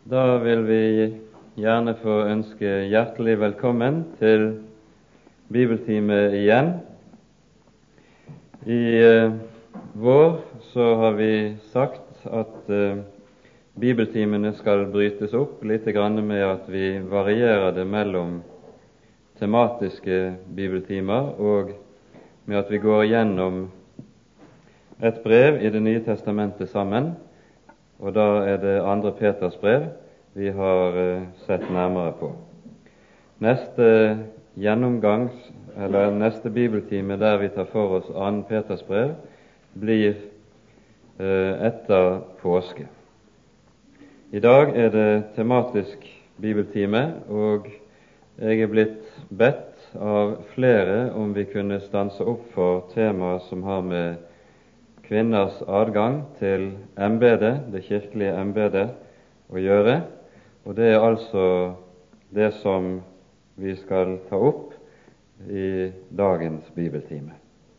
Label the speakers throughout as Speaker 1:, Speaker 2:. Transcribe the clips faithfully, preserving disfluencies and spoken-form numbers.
Speaker 1: Da vil vi gjerne få ønske hjertelig velkommen til bibeltime igjen. I eh, vår så har vi sagt at eh, bibeltimene skal brytes opp litt grann med at vi varierer det mellom tematiske bibeltimer og med at vi går gjennom et brev i Det nye testamentet sammen. Og da er det andre Peters brev vi har uh, sett nærmere på. Neste gjennomgangs, eller neste bibeltime der vi tar for oss andre Peters brev, blir uh, etter påske. I dag er det tematisk bibeltime, og jeg er blitt bedt av flere om vi kunne stanse opp for temaer som har med kvinners adgang til embedet, det kirkelige embedet, å gjøre, og det er altså det som vi skal ta opp i dagens bibeltime.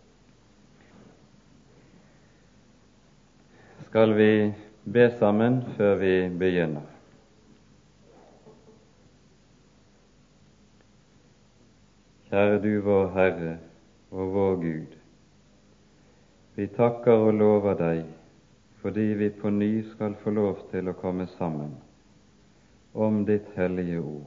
Speaker 1: Skal vi be sammen før vi begynner? Kjære du, vår Herre og vår Gud, vi takker og lover deg fordi vi på ny skal få lov til å komme sammen om ditt hellige ord.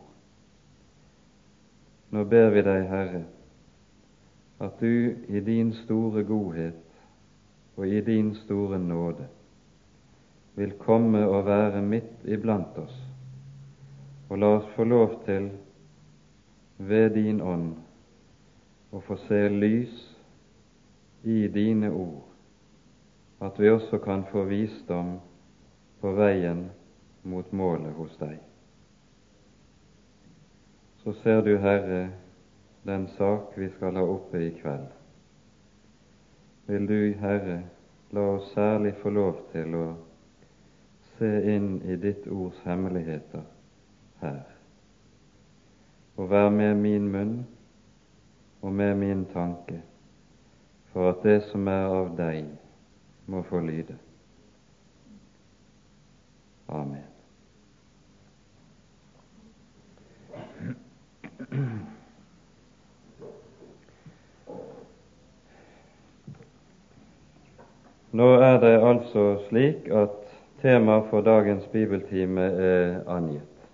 Speaker 1: Nå ber vi deg, Herre, at du i din store godhet og i din store nåde vil komme og være midt iblant oss, og la oss få lov til ved din ånd å få se lys i dine ord, at vi også kan få visdom på veien mot målet hos deg. Så ser du, Herre, den sak vi skal ha oppe i kveld. Vil du, Herre, la oss særlig få lov til å se inn i ditt ords hemmeligheter her, og være med min munn og med min tanke, for at det som er av deg må få lyde. Amen. Nå er det altså slik at temaet for dagens bibeltime er angitt.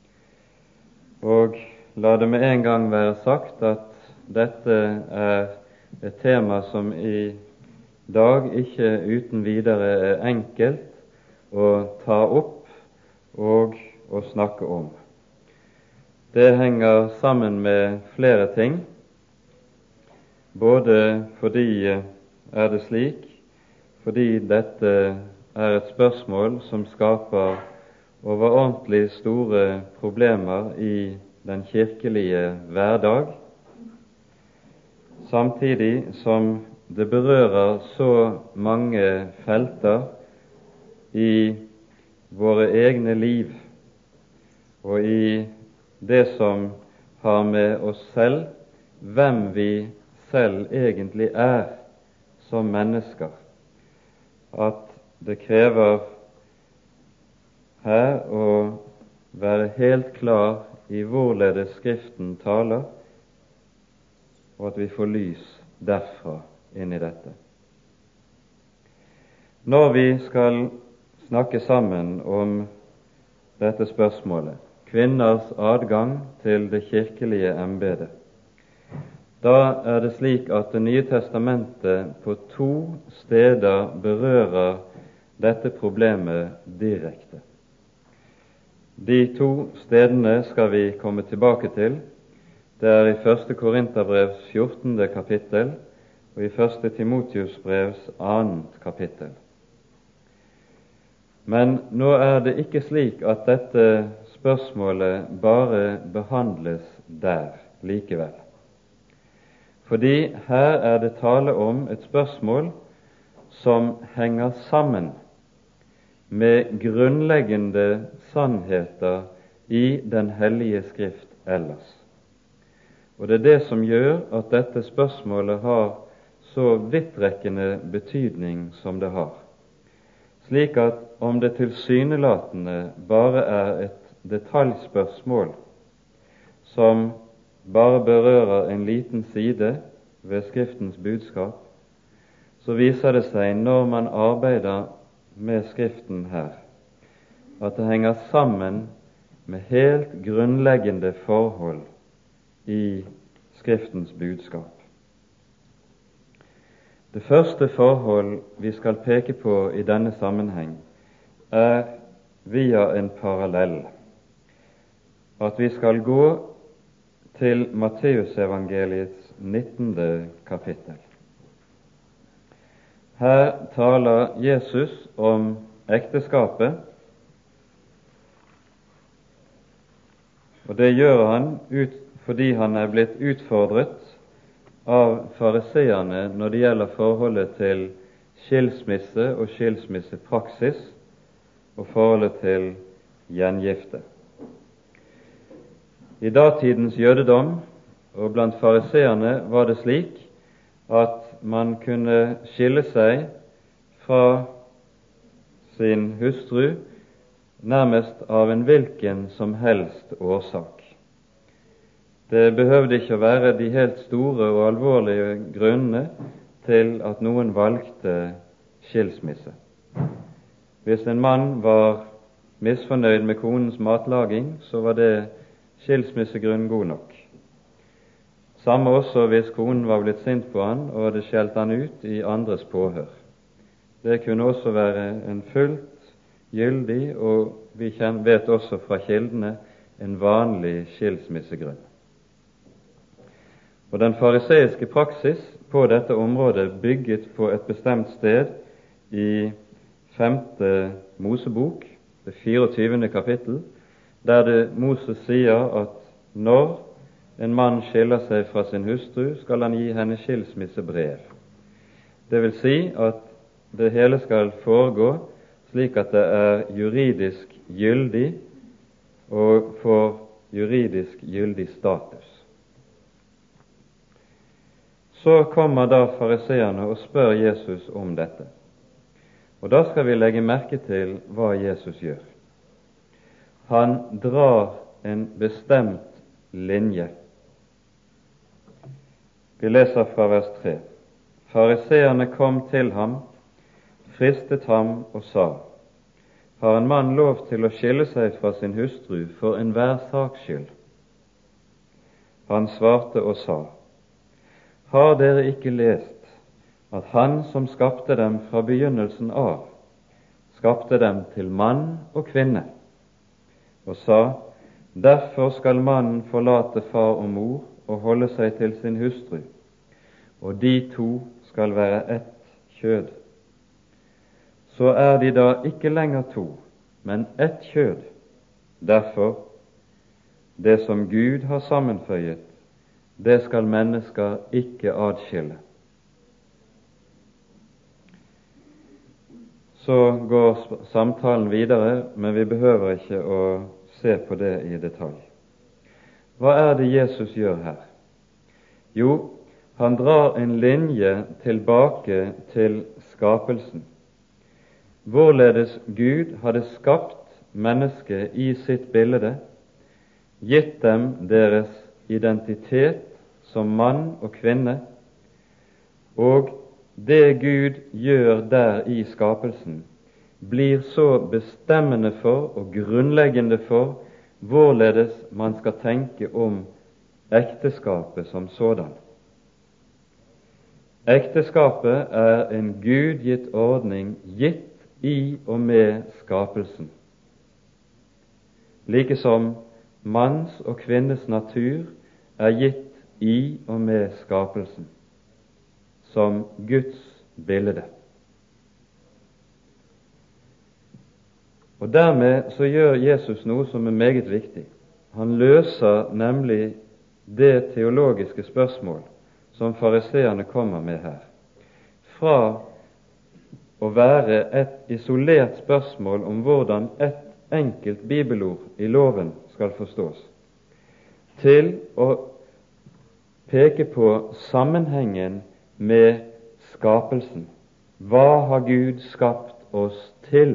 Speaker 1: Og la det med en gang være sagt at dette er et tema som i dag ikke uten videre er enkelt å ta opp og å snakke om. Det henger sammen med flere ting, både fordi er det slik, fordi dette er et spørsmål som skaper overordentlig store problemer i den kirkelige hverdag, samtidig som det berører så mange felter i våre egne liv og i det som har med oss selv, hvem vi selv egentlig er som mennesker, at det krever her å være helt klar i hvorledes Skriften taler, og at vi får lys derfra inn i dette. Når vi skal snakke sammen om dette spørsmålet, kvinners adgang til det kirkelige embedet, da er det slik at Det nye testamentet på to steder berører dette problemet direkte. De to stedene skal vi komme tilbake til. Det er i første Korinterbrevs fjortende kapittel og i første Timotiusbrevs annet kapittel. Men nå er det ikke slik at dette spørsmålet bare behandles der likevel. Fordi her er det tale om et spørsmål som henger sammen med grunnleggende sannheter i Den hellige Skrift ellers. Og det er det som gjør at dette spørsmålet har så vidtrekkende betydning som det har. slik at om det tilsynelatende bare er et detaljspørsmål som bare berører en liten side ved Skriftens budskap, så viser det seg når man arbeider med Skriften her, at det henger sammen med helt grunnleggende forhold i Skriftens budskap. Det første forhold vi skal peke på i denne sammenheng, er via en parallell, at vi skal gå til Matteusevangeliets nittende kapittel. Her taler Jesus om ekteskapet, og det gjør han ut fordi han er blitt utfordret av fariseerne når det gjelder forholdet til skilsmisse og skilsmissepraksis og forholdet til gjengifte. I datidens jødedom og blant fariseerne var det slik at man kunne skille seg fra sin hustru nærmest av en hvilken som helst årsak. Det behøvde ikke å være de helt store og alvorlige grunnene til at noen valgte skilsmisse. Hvis en mann var misfornøyd med konens matlaging, så var det skilsmissegrunn god nok. Samme også hvis konen var blitt sint på han og hadde skjelt han ut i andres påhør. Det kunne også være en fullt gyldig, og vi vet også fra kildene, en vanlig skilsmissegrunn. Og den fariseiske praksis på dette området bygget på et bestemt sted i femte Mosebok, det fireogtyvende kapittel, der det Moses sier at når en mann skiller seg fra sin hustru, skal han gi henne skilsmissebrev. Det vil si at det hele skal foregå slik at det er juridisk gyldig og får juridisk gyldig status. Så kommer da fariseerne og spør Jesus om dette. Og da skal vi legge merke til hva Jesus gjør. Han drar en bestemt linje. Vi leser fra vers tre. Fariseerne kom til ham, fristet ham og sa: Har en mann lov til å skille seg fra sin hustru for enhver saks skyld? Han svarte og sa: Har dere ikke lest at han som skapte dem fra begynnelsen av, skapte dem til mann og kvinne, og sa: Derfor skal mannen forlate far og mor og holde seg til sin hustru, og de to skal være ett kjød. Så er de da ikke lenger to, men ett kjød. Derfor, det som Gud har sammenføyet, det skal mennesker ikke adskille. Så går samtalen videre, men vi behøver ikke å se på det i detalj. Hva er det Jesus gjør her? Jo, han drar en linje tilbake til skapelsen, hvorledes Gud hadde skapt mennesket i sitt bilde, gitt dem deres identitet som mann og kvinne, og det Gud gjør der i skapelsen, blir så bestemmende for og grunnleggende for hvorledes man skal tenke om ekteskapet som sådan. Ekteskapet er en gudgitt ordning gitt i og med skapelsen, like som manns og kvinnes natur er gitt i og med skapelsen, som Guds bilde. Og dermed så gjør Jesus noe som er meget viktig. Han løser nemlig det teologiske spørsmål som fariseerne kommer med her, fra å være et isolert spørsmål om hvordan et enkelt bibelord i loven skal forstås, til å peke på sammenhengen med skapelsen. Hva har Gud skapt oss til,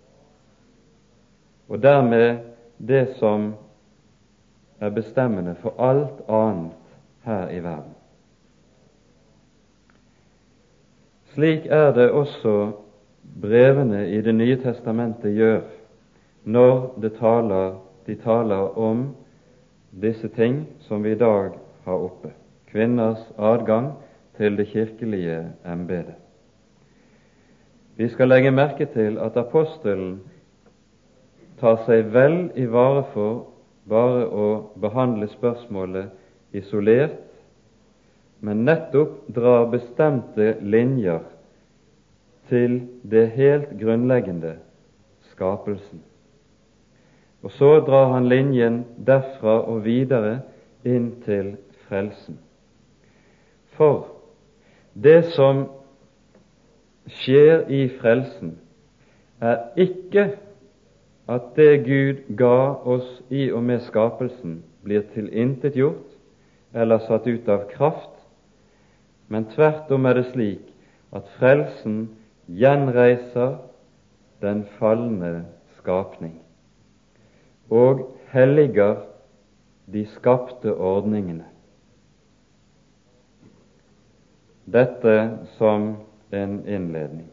Speaker 1: og dermed det som er bestemmende for alt annet her i verden. Slik er det også brevene i Det nye testamentet gjør når det taler, de taler om disse ting som vi i dag har oppe, kvinners adgang til det kirkelige embetet. Vi skal legge merke til at apostelen tar seg vel i vare for bare å behandle spørsmålet isolert, men nettopp drar bestemte linjer til det helt grunnleggende, skapelsen. Og så drar han linjen derfra og videre inn til frelsen. For det som skjer i frelsen, er ikke at det Gud ga oss i og med skapelsen, blir tilintetgjort eller satt ut av kraft, men tvert om er det slik at frelsen gjenreiser den falne skapning og helliger de skapte ordningene. Dette som en innledning.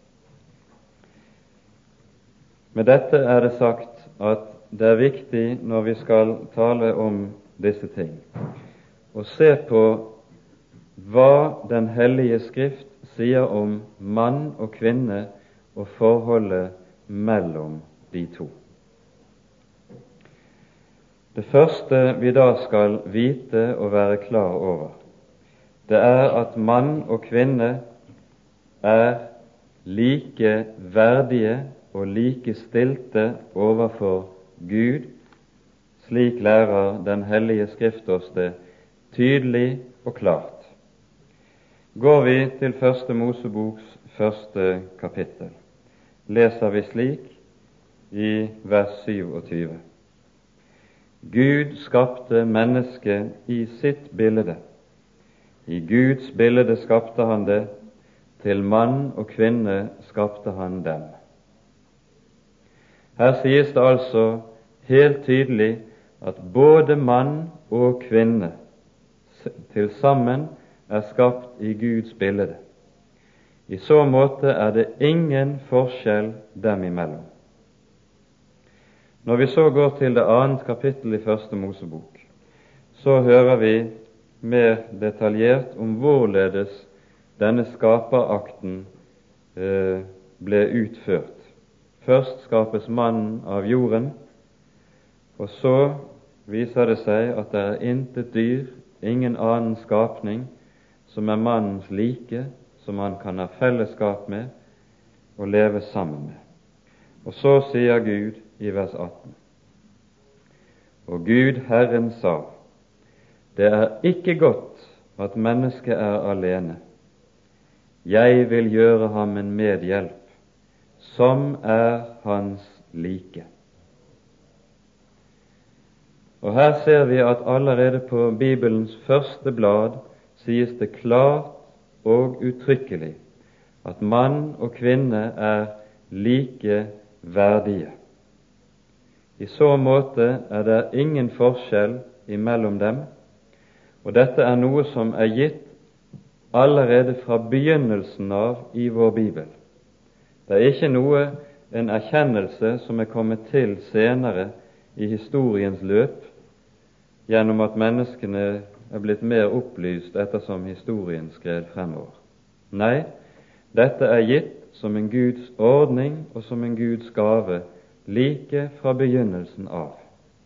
Speaker 1: Med dette er det sagt at det er viktig når vi skal tale om disse ting, å se på hva Den hellige Skrift sier om mann og kvinne og forholdet mellom de to. Det første vi da skal vite og være klar over, det er at mann og kvinne er like verdige og like stilte overfor Gud. Slik lærer Den hellige Skrift oss det tydelig og klart. Går vi til Første Moseboks første kapittel, leser vi slik i vers syvogtyve. Gud skapte mennesket i sitt bilde. I Guds bilde skapte han det, til mann og kvinne skapte han dem. Her sies det altså helt tydelig at både mann og kvinne til sammen er skapt i Guds bilde. I så måte er det ingen forskjell dem imellom. Når vi så går til det annet kapittel i Første Mosebok, så hører vi mer detaljert om hvorledes denne skaperakten eh, ble utført. Først skapes mannen av jorden, og så viser det seg at det er intet dyr, ingen annen skapning, som er mannens like, som han kan ha fellesskap med og leve sammen med. Og så sier Gud i vers atten: Og Gud Herren sa, det er ikke godt at mennesket er alene. Jeg vil gjøre ham en medhjelp, som er hans like. Og her ser vi at allerede på Bibelens første blad sies det klart og uttrykkelig at mann og kvinne er like verdige. I så måte er det ingen forskjell imellom dem, og dette er noe som er gitt allerede fra begynnelsen av i vår Bibel. Det er ikke noe, en erkjennelse som er kommet til senere i historiens løp, gjennom at menneskene er blitt mer opplyst ettersom historien skred fremover. Nei, dette er gitt som en Guds ordning og som en Guds gave like fra begynnelsen av.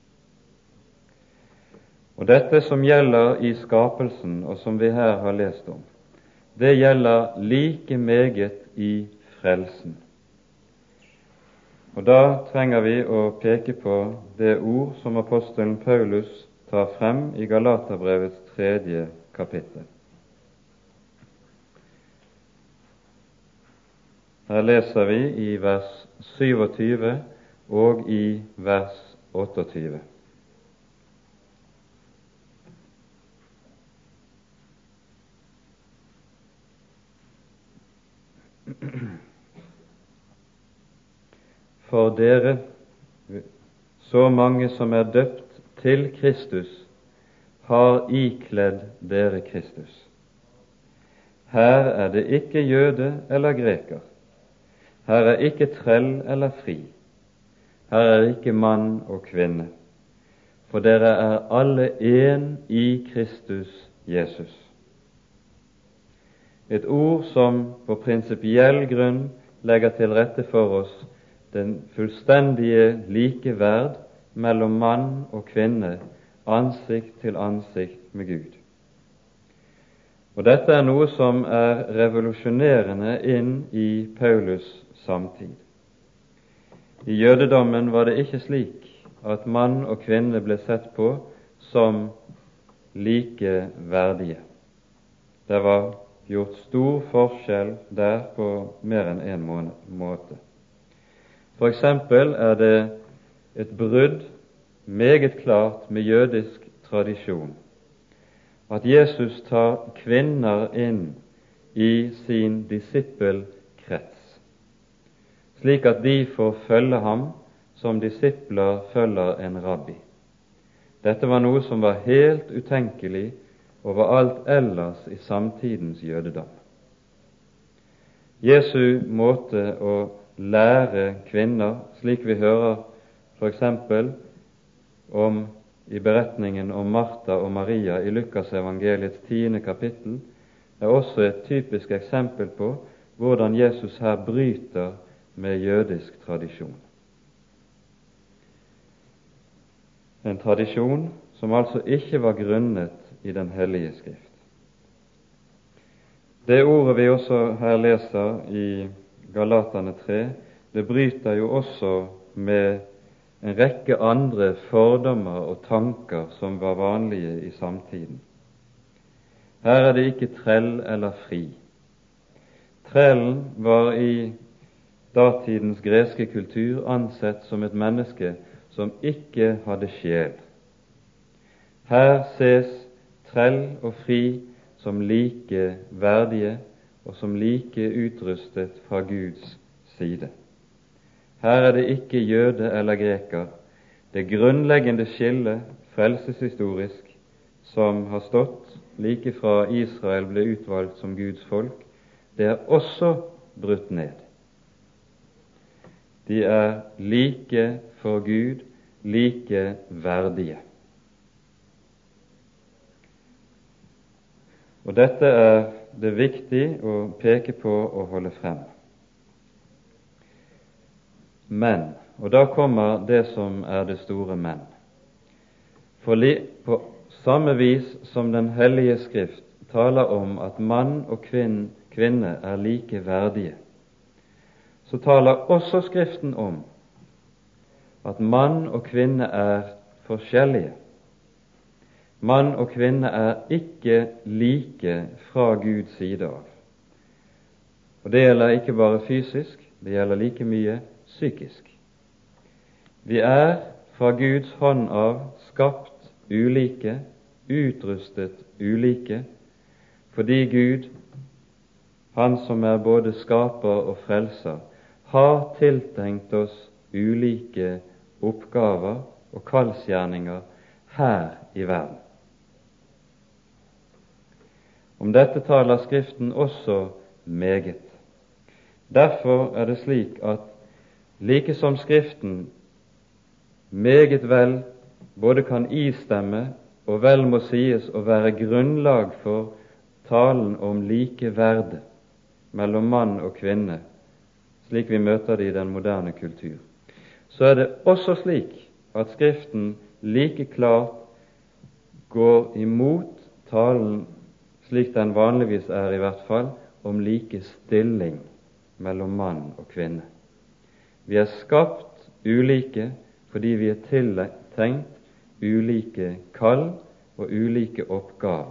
Speaker 1: Og dette som gjelder i skapelsen, og som vi her har lest om, det gjelder like meget i frelsen. Og da trenger vi å peke på det ord som apostelen Paulus tar frem i Galaterbrevets tredje kapittel. Her leser vi i vers syvogtyve og i vers otteogtyve. for dere, så mange som er døpt til Kristus, har ikledd dere Kristus. Her er det ikke jøde eller greker, her er ikke trell eller fri, her er ikke mann og kvinne, for dere er alle én i Kristus Jesus. Et ord som på prinsipiell grunn legger til rette for oss den fullstendige likeverd mellom mann og kvinne, ansikt til ansikt med Gud. Og dette er noe som er revolusjonerende inn i Paulus samtid. I jødedommen var det ikke slik at mann og kvinne ble sett på som likeverdige. Det var gjort stor forskjell der på mer enn en måte. For eksempel er det et brudd meget klart med jødisk tradisjon at Jesus tar kvinner inn i sin disippelkrets, slik at de får følge ham som disipler følger en rabbi. Dette var noe som var helt utenkelig overalt ellers i samtidens jødedom. Jesu måte å lære kvinner, slik vi hører for eksempel om i beretningen om Martha og Maria i Lukas evangeliets tiende kapittel, er også et typisk eksempel på hvordan Jesus her bryter med jødisk tradisjon. En tradisjon som altså ikke var grunnet i Den hellige Skrift. Det ordet vi også her leser i Galaterne tre, det bryter jo også med en rekke andre fordommer og tanker som var vanlige i samtiden. Her er det ikke trell eller fri. Trellen var i datidens greske kultur ansett som et menneske som ikke hadde sjel. Her ses trell og fri som like verdige og som like utrustet fra Guds side. Her er det ikke jøde eller greker. Det grunnleggende skillet frelseshistorisk som har stått like fra Israel ble utvalgt som Guds folk, det er også brutt ned. De er like for Gud, like verdige. Og dette er det viktig å peke på og holde frem. Men, og da kommer det som er det store men. For på samme vis som Den hellige Skrift taler om at mann og kvinn, kvinne er like verdige, så taler også Skriften om at mann og kvinne er forskjellige. Mann og kvinne er ikke like fra Guds side av. Og det gjelder ikke bare fysisk, det gjelder like mye psykisk. Vi er fra Guds hånd av skapt ulike, utrustet ulike, fordi Gud, Han som er både skaper og frelser, har tiltenkt oss ulike oppgaver og kallsgjerninger her i verden. Om dette taler Skriften også meget. Derfor er det slik at like som Skriften meget vel både kan istemme og vel må sies å være grunnlag for talen om likeverde mellom mann og kvinne, slik vi møter det i den moderne kultur, så er det også slik at Skriften like klart går imot talen, slik den vanligvis er i hvert fall, om like stilling mellom mann og kvinne. Vi er skapt ulike fordi vi er tiltenkt ulike kall og ulike oppgaver.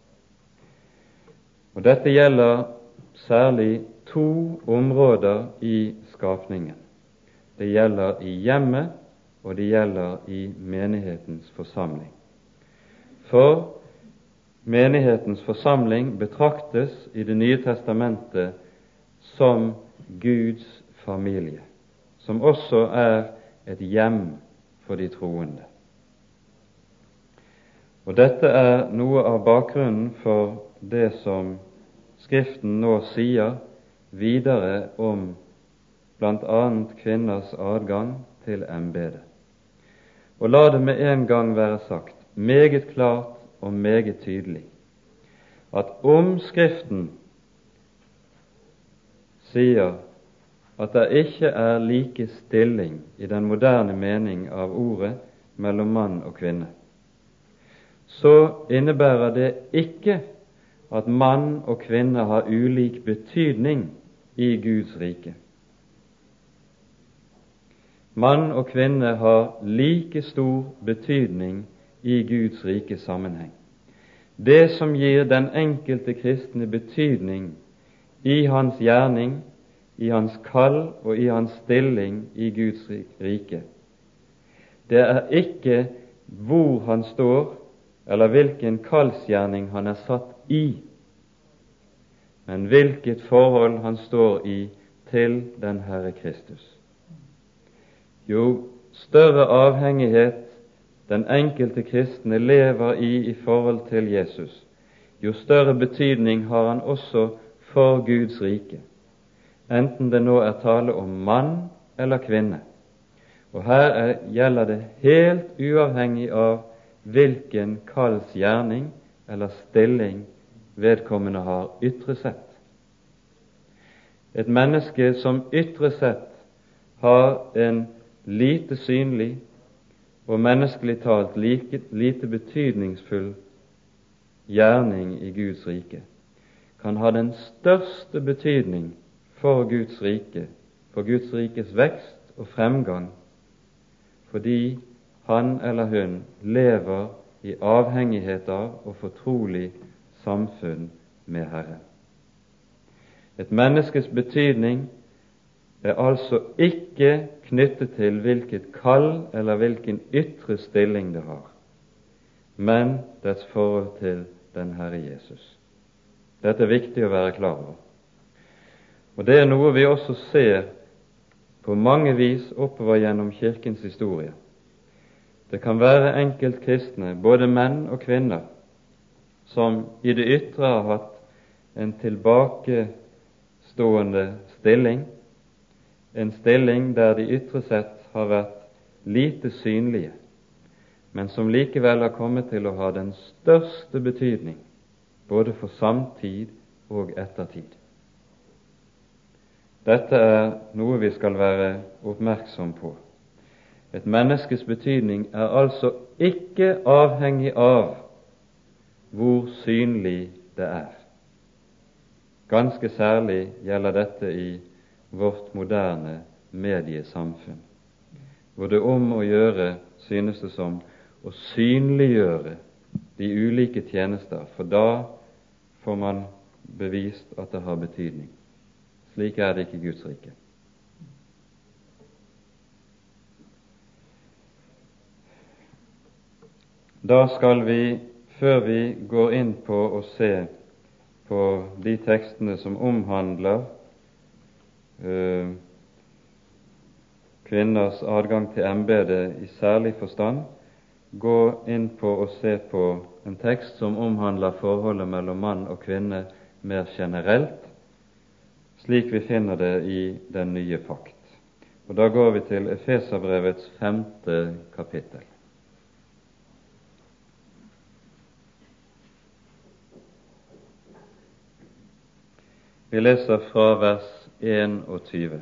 Speaker 1: Og dette gjelder særlig to områder i skapningen. Det gjelder i hjemmet, og det gjelder i menighetens forsamling. For menighetens forsamling betraktes i Det nye testamentet som Guds familie, som også er et hjem for de troende. Og dette er noe av bakgrunnen for det som Skriften nå sier videre om blant annet kvinners adgang til embedet. Og la det med en gang være sagt, meget klart og meget tydelig, at om Skriften sier at det ikke er like stilling i den moderne mening av ordet mellom mann og kvinne, så innebærer det ikke at mann og kvinne har ulik betydning i Guds rike. Mann og kvinne har like stor betydning i Guds rike sammenheng. Det som gir den enkelte kristne betydning i hans gjerning, i hans kall og i hans stilling i Guds rike, det er ikke hvor han står, eller hvilken kallsgjerning han er satt i, men hvilket forhold han står i til den Herre Kristus. Jo større avhengighet den enkelte kristne lever i i forhold til Jesus, jo større betydning har han også for Guds rike, enten det nå er tale om mann eller kvinne. Og her er, gjelder det helt uavhengig av hvilken kallsgjerning eller stilling vedkommende har ytre sett. Et menneske som ytre sett har en lite synlig og menneskelig talt like, lite betydningsfull gjerning i Guds rike, kan ha den største betydning for Guds rike, for Guds rikes vekst og fremgang, fordi han eller hun lever i avhengighet av og fortrolig samfunn med Herren. Et menneskes betydning er altså ikke knyttet til hvilket kall eller hvilken ytre stilling det har, men dets forhold til den Herre Jesus. Dette er viktig å være klar over. Og det er noe vi også ser på mange vis oppover gjennom Kirkens historie. Det kan være enkelt kristne, både menn og kvinner, som i det ytre har hatt en tilbakestående stilling, en stilling der de ytre sett har vært lite synlige, men som likevel har kommet til å ha den største betydning, både for samtid og ettertid. Dette er noe vi skal være oppmerksom på. Et menneskes betydning er altså ikke avhengig av hvor synlig det er. Ganske særlig gjelder dette i vårt moderne mediesamfunn, hvor det om å gjøre, synes det som, å synliggjøre de ulike tjenester, for da får man bevist at det har betydning. Slik er det ikke i Guds rike. Da skal vi, før vi går inn på å se på de tekstene som omhandler øh, kvinners adgang til embedet i særlig forstand, gå inn på å se på en tekst som omhandler forholdet mellom mann og kvinne mer generelt, slik vi finner det i den nye pakt. Og da går vi til Efeserbrevets femte kapittel. Vi leser fra vers einogtyve.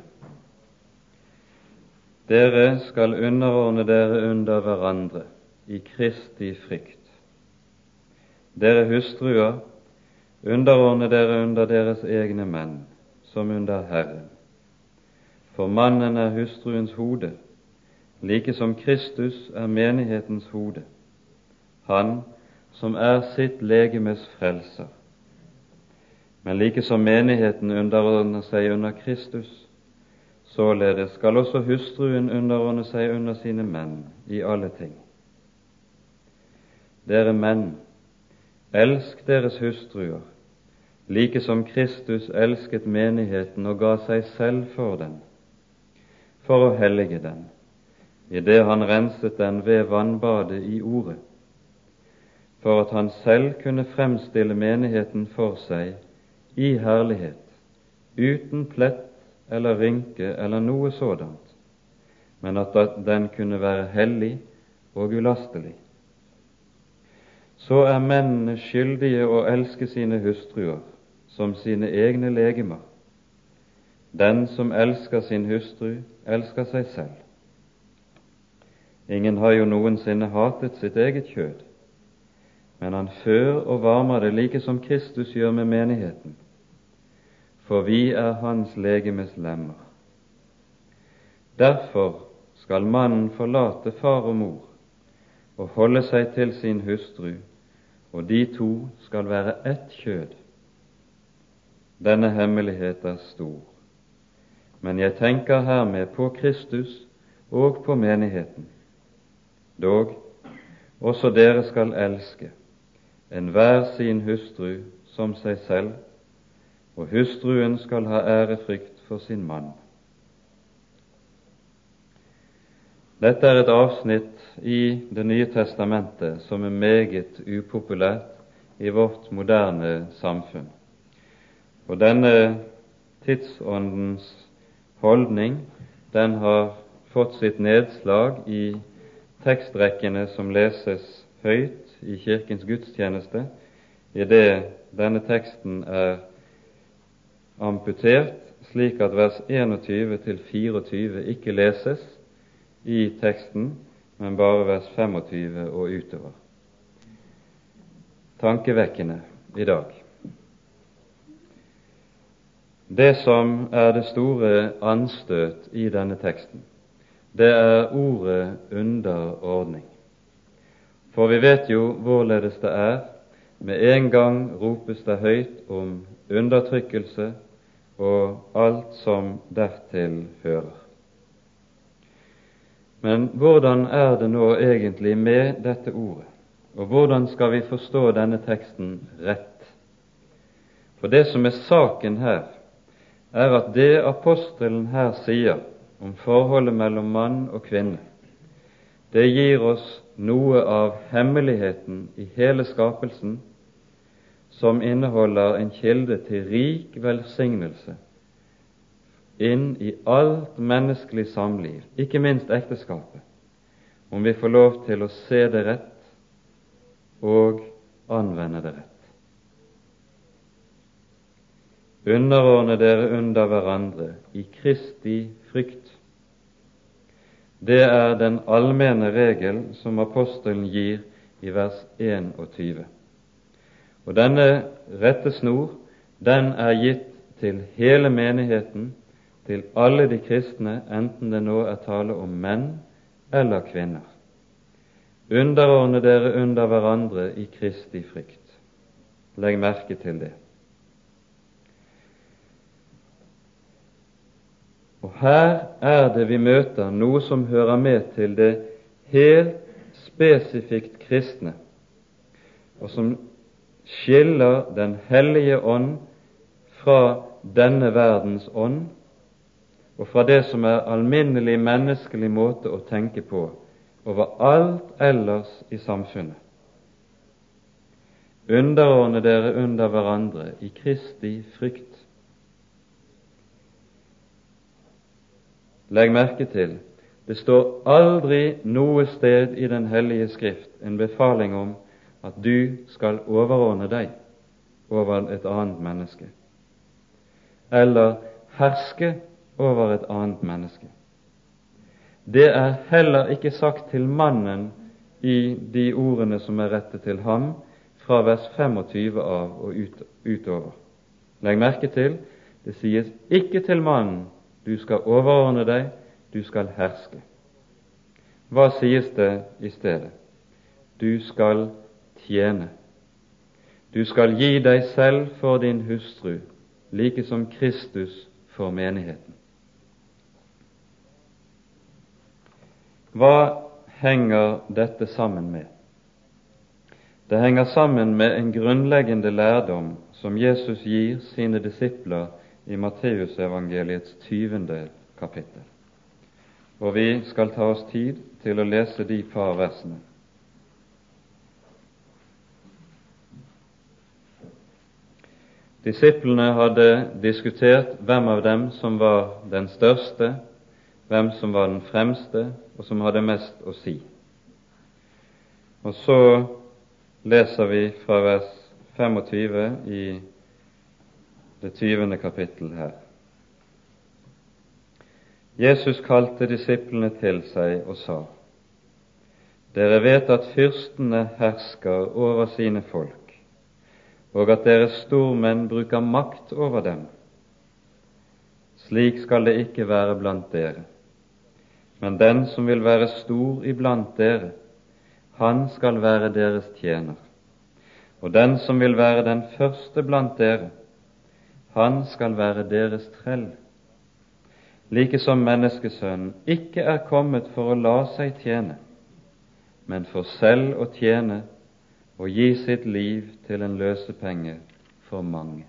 Speaker 1: Dere skal underordne dere under hverandre i Kristi frykt. Dere hustruer, underordne dere under deres egne menn, som under Herren. For mannen er hustruens hode, like som Kristus er menighetens hode, han som er sitt legemes frelser. Men like som menigheten underordner seg under Kristus, således skal også hustruen underordne seg under sine menn i alle ting. Dere menn, elsk deres hustruer, like som Kristus elsket menigheten og ga seg selv for den, for å hellige den, i det han renset den ved vannbadet i ordet, for at han selv kunne fremstille menigheten for seg i herlighet, uten plett eller rynke eller noe sådant, men at den kunne være hellig og ulastelig. Så er mennene skyldige å elske sine hustruer som sine egne legemer. Den som elsker sin hustru, elsker seg selv. Ingen har jo noensinne hatet sitt eget kjød, men han før og varmer det like som Kristus gjør med menigheten, for vi er hans legemes lemmer. Derfor skal mannen forlate far og mor og holde seg til sin hustru, og de to skal være ett kjød. Denne hemmelighet er stor, men jeg tenker hermed på Kristus og på menigheten. Dog, også dere skal elske enhver sin hustru som seg selv, og hustruen skal ha ærefrykt for sin mann. Dette er et avsnitt i Det nye testamentet som er meget upopulært i vårt moderne samfunn. Og denne tidsåndens holdning, den har fått sitt nedslag i tekstrekkene som leses høyt i kirkens gudstjeneste, i det denne teksten er amputert, slik at vers enogtyve til fireogtyve ikke leses i teksten, men bare vers femogtyve og utover. Tankevekkende i dag. Det som er det store anstøt i denne teksten, det er ordet underordning. For vi vet jo hvorledes det er. Med en gang ropes det høyt om undertrykkelse og alt som dertil hører. Men hvordan er det nå egentlig med dette ordet, og hvordan skal vi forstå denne teksten rett? For det som er saken her, er at det apostelen her sier om forholdet mellom mann og kvinne, det gir oss noe av hemmeligheten i hele skapelsen, som inneholder en kilde til rik velsignelse inn i alt menneskelig samliv, ikke minst ekteskapet, om vi får lov til å se det rett og anvende det rett. Underordne dere under hverandre i Kristi frykt. Det er den allmenne regel som apostelen gir i vers enogtyve. Og denne rettesnor, den er gitt til hele menigheten, til alle de kristne, enten det nå er tale om menn eller kvinner. Underordne dere under hverandre i Kristi frykt. Legg merke til det. Og her er det vi møter noe som hører med til det helt spesifikt kristne, og som skiller Den hellige ånd fra denne verdens ånd, og fra det som er alminnelig menneskelig måte å tenke på overalt ellers i samfunnet. Underordne dere under hverandre i Kristi frykt. Legg merke til, det står aldri noe sted i Den hellige skrift en befaling om at du skal overordne deg over et annet menneske, eller herske over et annet menneske. Det er heller ikke sagt til mannen i de ordene som er rettet til ham, fra vers femogtyve av og ut, utover. Legg merke til, det sies ikke til mannen, du skal overordne deg, du skal herske. Hva sies det i stedet? Du skal tjene. Du skal gi deg selv for din hustru, like som Kristus for menigheten. Hva henger dette sammen med? Det henger sammen med en grunnleggende lærdom som Jesus gir sine disipler i Matteusevangeliets tyvende kapittel. og vi skal ta oss tid til å lese de par versene. Disiplene hadde diskutert hvem av dem som var den største, hvem som var den fremste, og som hadde mest å si. Og så leser vi fra vers tjuefem i det tyvende kapittel her. Jesus kalte disiplene til seg og sa: Dere vet at fyrstene hersker over sine folk, og at deres stormenn bruker makt over dem. Slik skal det ikke være blant dere. Men den som vil være stor iblant dere, han skal være deres tjener. Og den som vil være den første blant dere, han skal være deres trell. Like som menneskesønnen ikke er kommet for å la seg tjene, men for selv å tjene og gi sitt liv til en løsepenge for mange.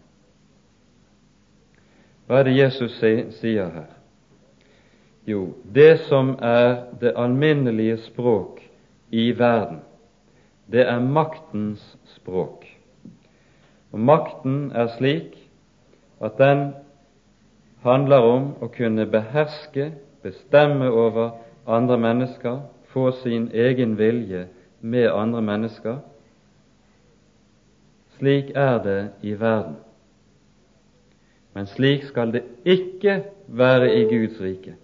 Speaker 1: Hva er det Jesus sier her? Jo, det som er det alminnelige språk i verden, det er maktens språk. Og makten er slik at den handler om å kunne beherske, bestemme over andre mennesker, få sin egen vilje med andre mennesker. Slik er det i verden. Men slik skal det ikke være i Guds rike.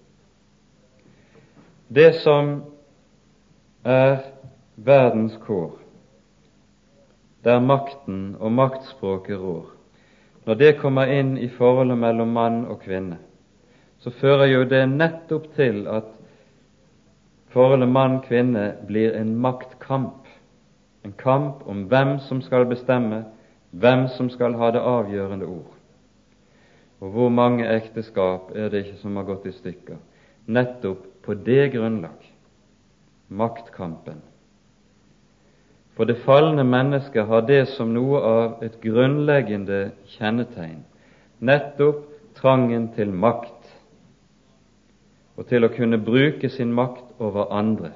Speaker 1: Det som er verdens kår, der makten og maktspråket rår, når det kommer inn i forholdet mellom mann og kvinne, så fører jo det nettopp til at forholdet mann-kvinne blir en maktkamp, en kamp om hvem som skal bestemme, hvem som skal ha det avgjørende ord. Og hvor mange ekteskap er det ikke som har gått i stykker, nettopp på det grunnlag, maktkampen. For det falne mennesket har det som noe av et grunnleggende kjennetegn, nettopp trangen til makt, og til å kunne bruke sin makt over andre.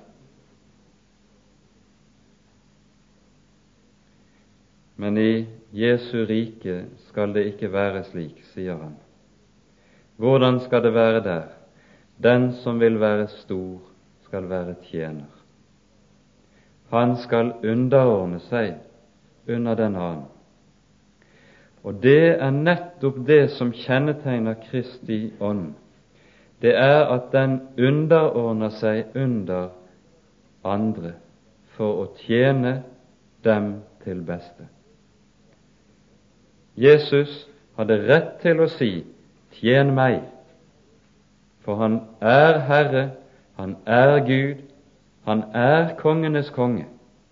Speaker 1: Men i Jesu rike skal det ikke være slik, sier han. Hvordan skal det være der? Den som vil være stor, skal være tjener. Han skal underordne seg under den annen. Og det er nettopp det som kjennetegner Kristi ånd. Det er at den underordner seg under andre for å tjene dem til beste. Jesus hadde rett til å si: tjen meg, for han er Herre, han er Gud, han er kongenes konge.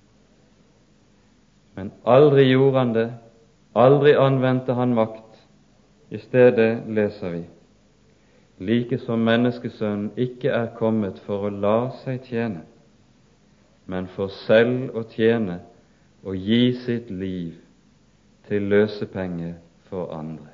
Speaker 1: Men aldri gjorde han det, aldri anvendte han makt. I stedet leser vi: like som menneskesønnen ikke er kommet for å la seg tjene, men for selv å tjene og gi sitt liv til løsepenge for andre.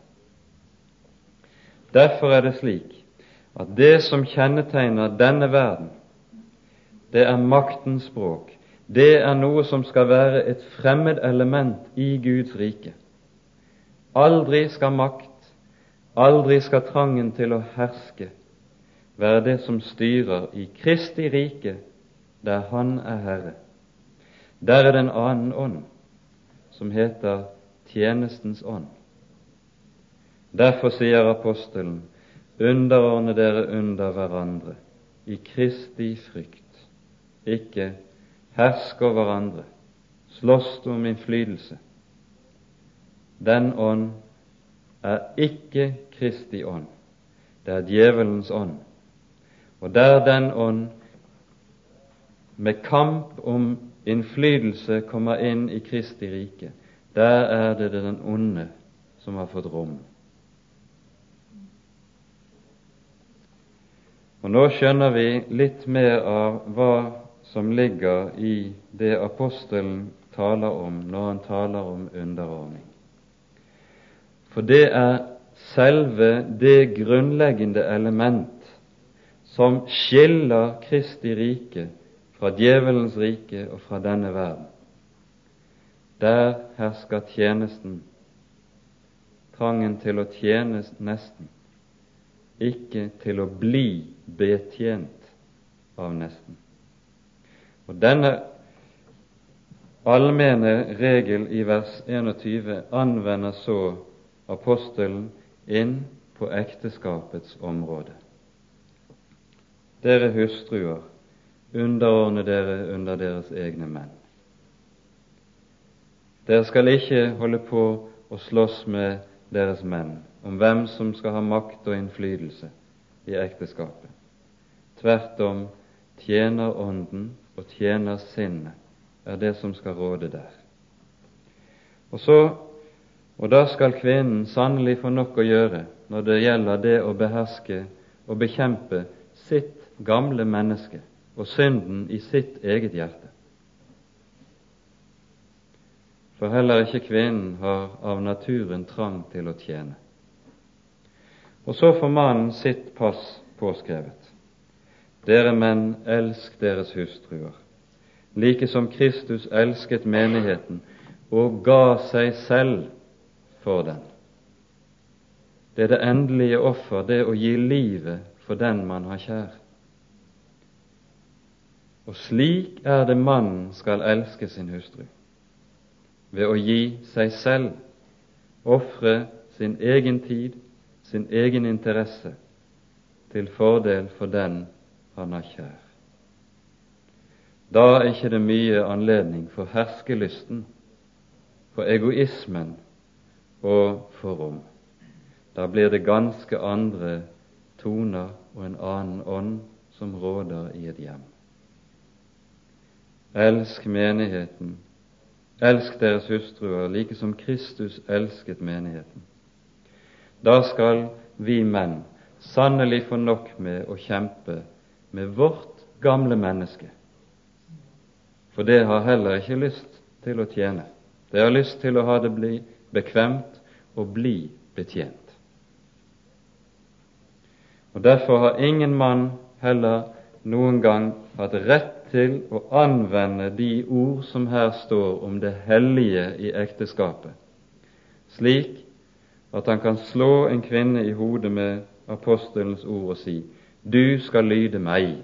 Speaker 1: Derfor er det slik at det som kjennetegner denne verden, det er maktens språk. Det er noe som skal være et fremmed element i Guds rike. Aldri skal makt, aldri skal trangen til å herske være det som styrer i Kristi rike, der Han er Herre. Der er det en annen ånd, som heter tjenestens ånd. Derfor sier apostelen: underordne dere under hverandre i Kristi frykt. Ikke hersk over hverandre, slåss om innflytelse. Den ånd er ikke Kristi ånd, det er djevelens ånd. Og der den ånd med kamp om innflytelse kommer inn i Kristi rike, der er det den onde som har fått rom. Og nå skjønner vi litt mer av hva som ligger i det apostelen taler om når han taler om underordning. For det er selve det grunnleggende element som skiller Kristi rike fra djevelens rike og fra denne verden. Der hersker tjenesten, trangen til å tjene nesten, ikke til å bli betjent av nesten. Og denne allmenne regel i vers tjueen anvender så apostelen inn på ekteskapets område. Dere hustruer, underordne dere under deres egne menn. Dere skal ikke holde på å slåss med deres menn om hvem som skal ha makt og innflytelse i ekteskapet. Tvert om, tjenerånden og tjenersinnet er det som skal råde der. Og så, og da skal kvinnen sannelig få nok å gjøre når det gjelder det å beherske og bekjempe sitt gamle menneske og synden i sitt eget hjerte. For heller ikke kvinnen har av naturen trang til å tjene. Og så får mannen sitt pass påskrevet. Dere menn, elsk deres hustruer, like som Kristus elsket menigheten og ga seg selv for den. Det er det endelige offer, det å gi livet for den man har kjær. Og slik er det mannen skal elske sin hustru, ved å gi seg selv, ofre sin egen tid, sin egen interesse, til fordel for den han har kjær. Da er ikke det mye anledning for herskelysten, for egoismen og for rom. Da blir det ganske andre toner og en annen ånd som råder i et hjem. Elsk menigheten, elsk deres hustruer, like som Kristus elsket menigheten. Da skal vi menn sannelig få nok med å kjempe med vårt gamle menneske, for det har heller ikke lyst til å tjene. Det har lyst til å ha det bli bekvemt og bli betjent. Og derfor har ingen mann heller noen gang hatt rett til å anvende de ord som her står om det hellige i ekteskapet, slik at han kan slå en kvinne i hodet med apostelens ord og si: du skal lyde meg.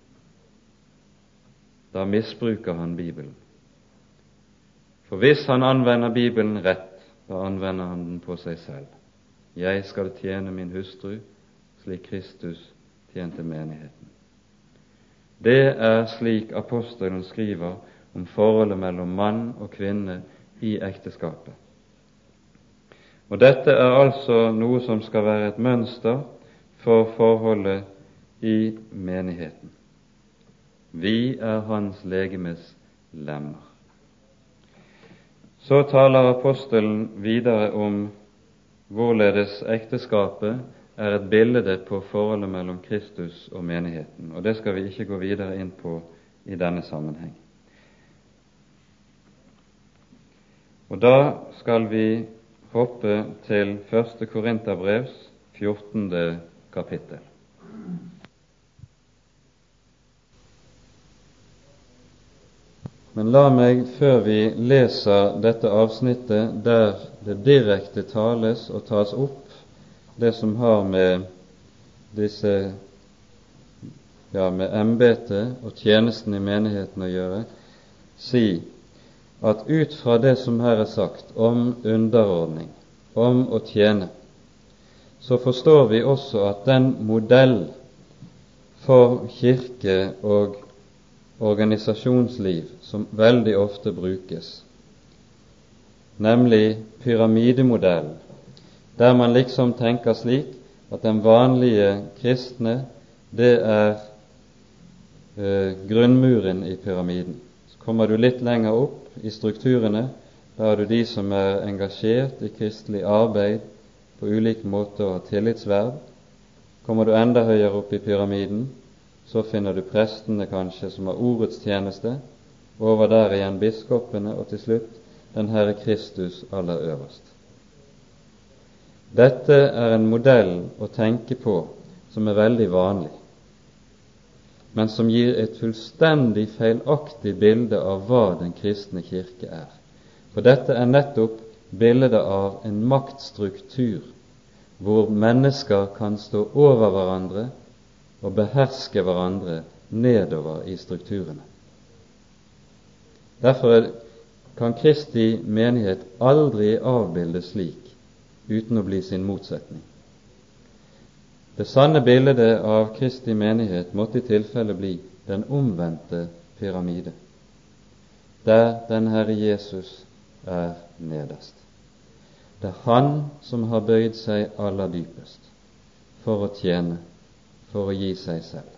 Speaker 1: Da misbruker han Bibelen. For hvis han anvender Bibelen rett, da anvender han den på seg selv. Jeg skal tjene min hustru slik Kristus tjente menigheten. Det er slik apostelen skriver om forholdet mellom mann og kvinne i ekteskapet. Og dette er altså noe som skal være et mønster for forholdet i menigheten. Vi er hans legemes lemmer. Så taler apostelen videre om hvorledes ekteskapet er et bilde på forholdet mellom Kristus og menigheten, og det skal vi ikke gå videre inn på i denne sammenheng. Og da skal vi hoppe til første Korinterbrevs fjortende kapittel. Men la meg, før vi leser dette avsnittet der det direkte tales og tas opp det som har med disse, ja, med embetet og tjenesten i menigheten å gjøre, si at ut fra det som her er sagt om underordning, om å tjene, så forstår vi også at den modell for kirke og organisasjonsliv som veldig ofte brukes, nemlig pyramidemodellen, der man liksom tenker slik at den vanlige kristne, det er eh, grunnmuren i pyramiden. Så kommer du litt lenger opp i strukturene, da er du de som er engasjert i kristelig arbeid på ulike måter og har tillitsverv. Kommer du enda høyere opp i pyramiden, så finner du prestene kanskje som har ordets tjeneste, over der igjen biskopene, og til slutt den Herre Kristus aller øverst. Dette er en modell å tenke på som er veldig vanlig. men som gir et fullstendig feilaktig bilde av hva den kristne kirke er. For dette er nettopp bildet av en maktstruktur hvor mennesker kan stå over hverandre og beherske hverandre nedover i strukturene. Derfor kan Kristi menighet aldri avbildes slik uten å bli sin motsetning. Det sanne bildet av Kristi menighet måtte i tilfelle bli den omvendte pyramide, der den Herre Jesus er nederst. Det er Han som har bøyd seg aller dypest for å tjene, for å gi seg selv.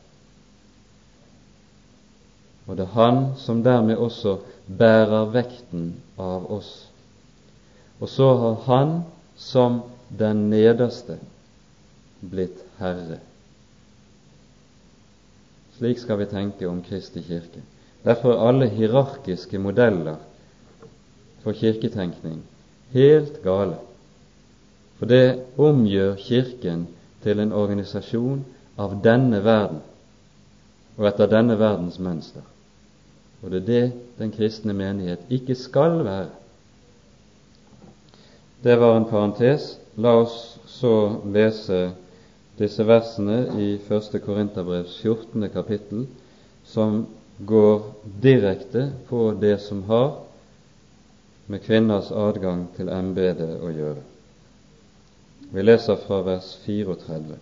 Speaker 1: Og det er Han som dermed også bærer vekten av oss. Og så har Han som den nederste blitt Herre. Slik skal vi tenke om Kristi kirke. Derfor er alle hierarkiske modeller for kirketenkning helt gale, for det omgjør Kirken til en organisasjon av denne verden og etter denne verdens mønster. Og det er det den kristne menighet ikke skal være. Det var en parentes. La oss så lese disse versene i første Korinterbrevs fjortende kapittel, som går direkte på det som har med kvinners adgang til embedet å gjøre. Vi leser fra vers trettifire.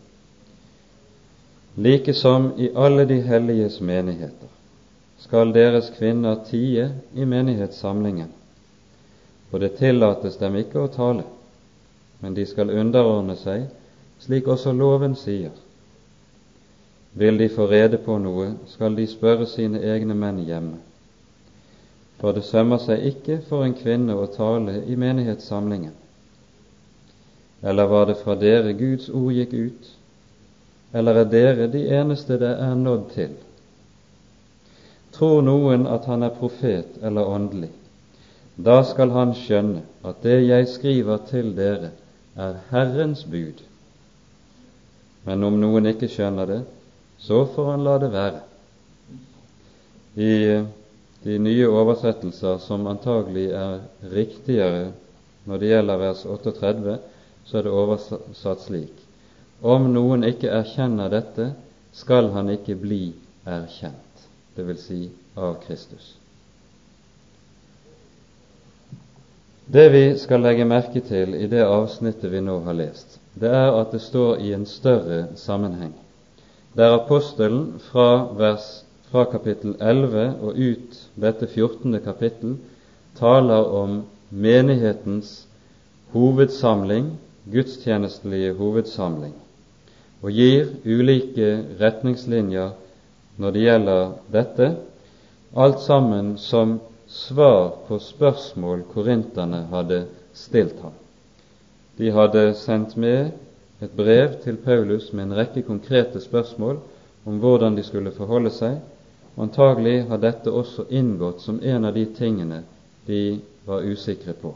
Speaker 1: Like som i alle de helliges menigheter skal deres kvinner tie i menighetssamlingen, og det tillates dem ikke å tale, men de skal underordne seg, slik også loven sier. Vil de få rede på noe, skal de spørre sine egne menn hjemme. For det sømmer seg ikke for en kvinne å tale i menighetssamlingen. Eller var det fra dere Guds ord gikk ut, eller er dere de eneste det er nådd til? Tror noen at han er profet eller åndelig, da skal han skjønne at det jeg skriver til dere, er Herrens bud. Men om noen ikke skjønner det, så får han la det være. I de nye oversettelser, som antagelig er riktigere når det gjelder vers trettioåtte, så er det oversatt slik: om noen ikke erkjenner dette, skal han ikke bli erkjent, det vil si av Kristus. Det vi skal legge merke til i det avsnittet vi nå har lest, det er at det står i en større sammenheng, der apostelen fra, vers, fra kapittel elleve og ut dette fjortende kapittel taler om menighetens hovedsamling, gudstjenestelige hovedsamling, og gir ulike retningslinjer når det gjelder dette, alt sammen som svar på spørsmål korinterne hadde stilt ham. De hadde sendt med et brev til Paulus med en rekke konkrete spørsmål om hvordan de skulle forholde seg, og antagelig har dette også inngått som en av de tingene de var usikre på.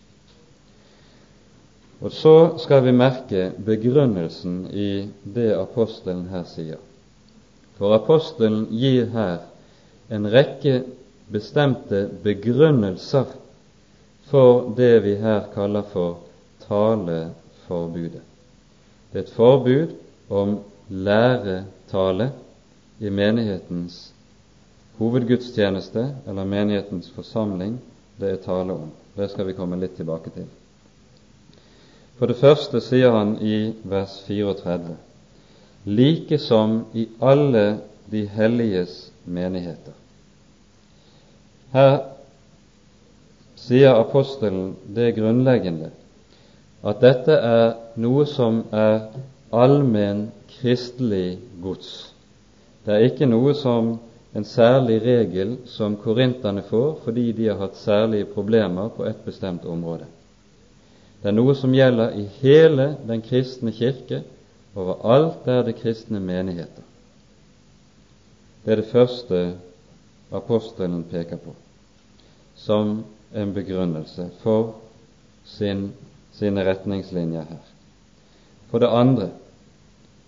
Speaker 1: Og så skal vi merke begrunnelsen i det apostelen her sier. For apostelen gir her en rekke bestemte begrunnelser for det vi her kaller for taleforbudet. Det er et forbud om læretale i menighetens hovedgudstjeneste eller menighetens forsamling det er tale om. Det skal vi komme litt tilbake til. For det første sier han i vers trettifire: like som i alle de helliges menigheter. Her sier apostelen det grunnleggende, at dette er noe som er allmenn kristelig gods. Det er ikke noe som en særlig regel som korinterne får fordi de har hatt særlige problemer på et bestemt område. Det er noe som gjelder i hele den kristne kirke, overalt der det kristne menigheter. Det er det første apostelen peker på som en begrunnelse for sin, sine retningslinjer her. For det andre,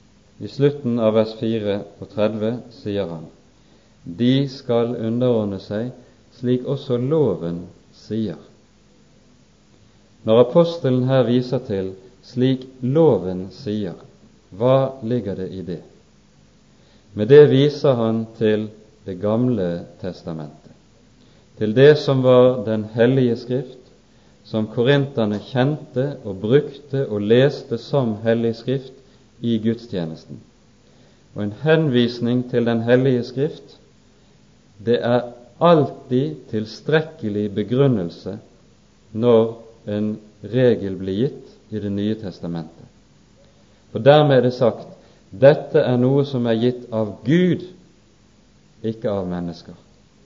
Speaker 1: I slutten av vers trettefire sier han: de skal underordne seg slik også loven sier. Når apostelen her viser til slik loven sier, hva ligger det i det? Med det viser han til Det gamle testamentet, til det som var den hellige skrift, som korinterne kjente og brukte og leste som hellig skrift i gudstjenesten. Og en henvisning til den hellige skrift, det er alltid tilstrekkelig begrunnelse når en regel blir gitt i Det nye testamentet. For dermed er det sagt, dette er noe som er gitt av Gud, ikke av mennesker.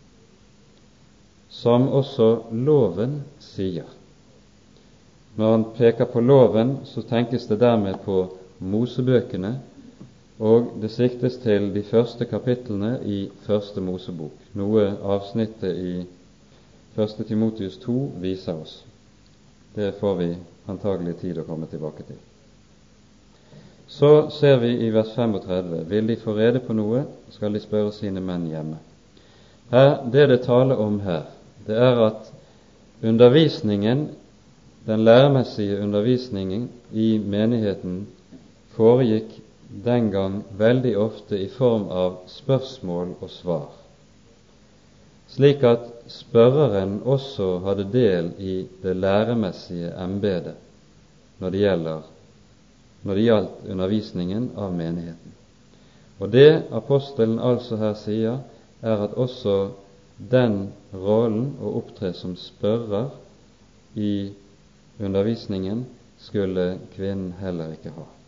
Speaker 1: Som også loven sier. Når han peker på loven, så tenkes det dermed på Mosebøkene, og det siktes til de første kapitlene i første Mosebok, noe avsnittet i første Timotius to viser oss. Det får vi antagelig tid å komme tilbake til. Så ser vi i vers trettefem, vil de få rede på noe, skal de spørre sine menn hjemme. Her, det det taler om her, det er at undervisningen, den læremessige undervisningen i menigheten, foregikk den gang veldig ofte i form av spørsmål og svar, slik at spørreren også hadde del i det læremessige embedet når det gjelder når det gjaldt undervisningen av menigheten. Og det apostelen altså her sier, er at også den rollen å opptre som spørrer i undervisningen skulle kvinnen heller ikke ha.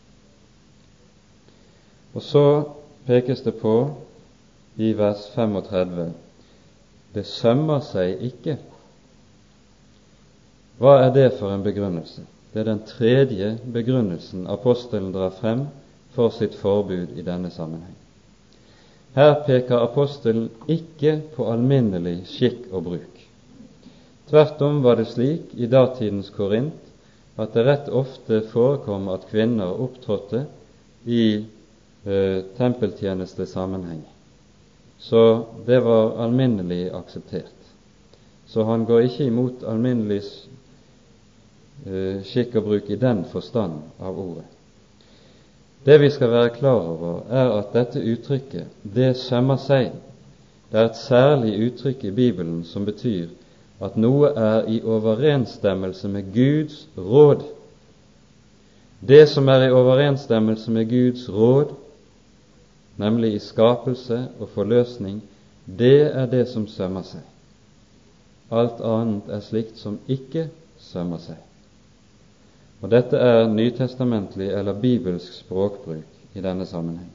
Speaker 1: Og så pekes det på i vers trettefem, det sømmer seg ikke. Hva er det for en begrunnelse? Det er den tredje begrunnelsen apostelen drar frem for sitt forbud i denne sammenheng. Her peker apostelen ikke på alminnelig skikk og bruk. Tvert om var det slik i datidens Korint at det rett ofte forekom at kvinner opptrådte i eh, tempeltjeneste sammenheng. Så det var alminnelig akseptert. Så han går ikke imot alminnelig skikk og bruk i den forstand av ordet. Det vi skal være klar over, er at dette uttrykket, det sømmer seg, det er et særlig uttrykk i Bibelen som betyr at noe er i overensstemmelse med Guds råd. Det som er i overensstemmelse med Guds råd, nemlig i skapelse og forløsning, det er det som sømmer seg. Alt annet er slikt som ikke sømmer seg. Og dette er nytestamentlig eller bibelsk språkbruk i denne sammenheng.